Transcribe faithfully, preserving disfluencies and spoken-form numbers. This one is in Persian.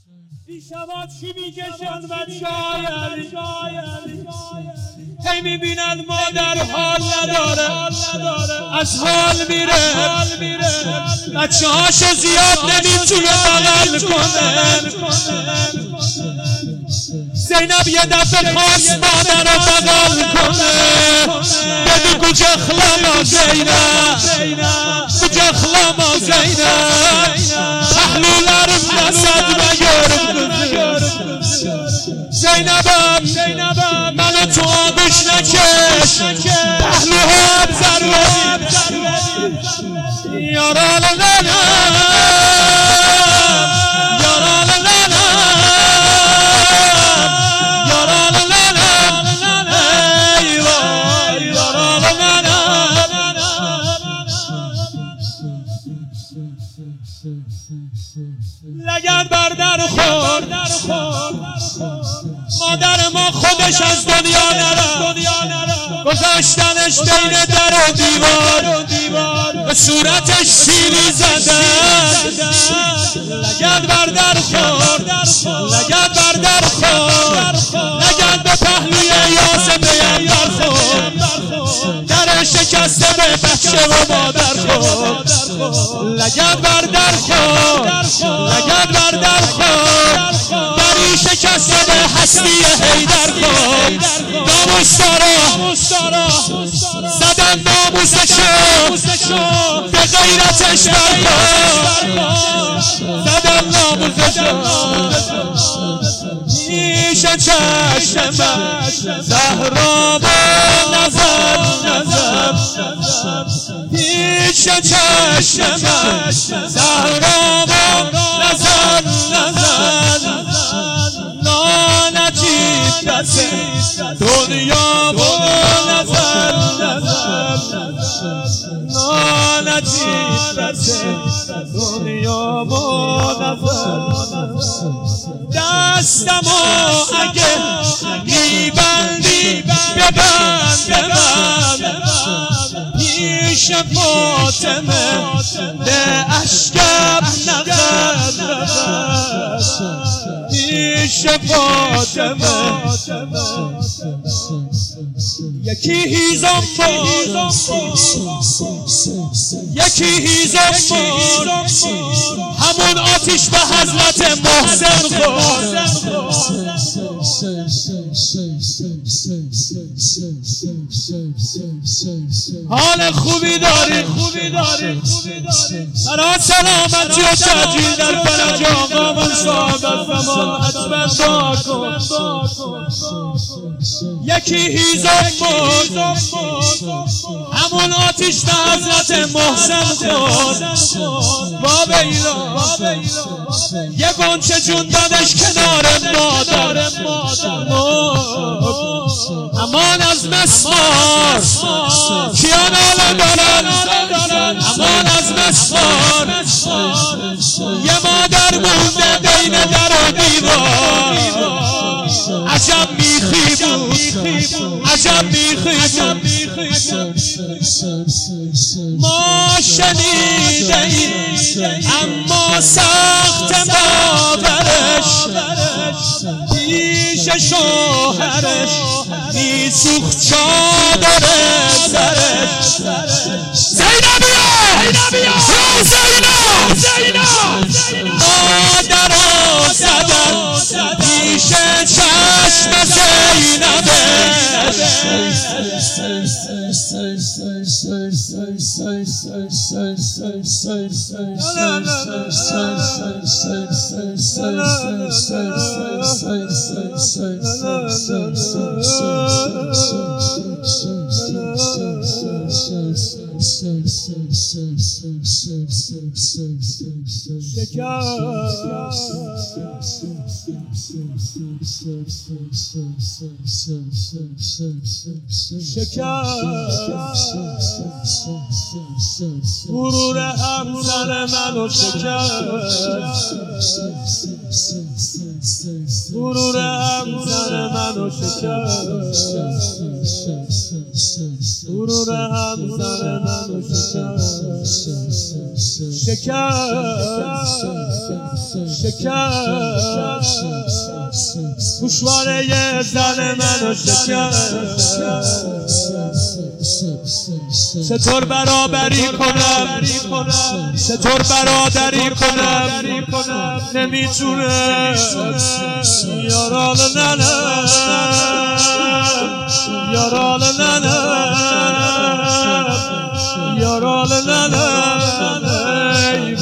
دیشبات چی میکشن بچه های هی میبینن مادر حال نداره از حال میره بچه هاشو زیاد نمیتونه بغل کنه. زینب یه دفعه خواست مادر رو بغل کنه بگو جخلما زینب جخلما زینب پهلولارم نسد و یارم زینبم منو تو آبش نکش پهلوهام ضروریم یارا لالا یارا لالا یارا لالا یارا لالا لگد بر در خورد مادر ما خودش از دنیا نرفت گذاشتنش بین در و دیوار به صورتش شیری زدن لگد بر در خورد لگد بر در خورد لگد به پهلوی یاسم پیمبر خورد در شکسته به بچه و مادر خورد لگد بر در خورد لگد بر در خورد دری شکسته به هستی حیدر خورد ناموس دارا زدن ناموسشو به غیرتش برخورد زدن ناموسشو پیش چشم زهرا با نظر پیش چشم زهرا با نظر لعنتی پس دنیا با نظر لعنتی پس دنیا با نظر دستمو اگه میبندی ببند به من پیش فاطمه به اشکم نقد پیش فاطمه یکی هیزم بود یکی هیزم بود همون آتیش به حضرت محسن خورد حال خوبی داری برای سلامتی و تجلیل در فرج آقا من صاحب الزمان حتما دعا کن یکی هیزم بود همون آتیش به حضرت محسن خورد باب ایلا یه گنچه جون دادش کنار مادر امان از مسمار کیان آلا دارن امان از مسمار یه مادر مونده بین در و دیوار عجب میخی بود عجب میخی ما شنیده ایم اما سخت باورش پیش شوهرش میسوخت چادر سرش زینبیا مادرها زدن پیش چشم زینبش غرور همسر منو شکست غرور همسر منو شکست غرور همسر منو شکست شکست شکست گوشواره زن منو شکست چطور برابری کنم چطور برادری کنم نمیتونم یارال ننم یارال ننم یارال ننم ای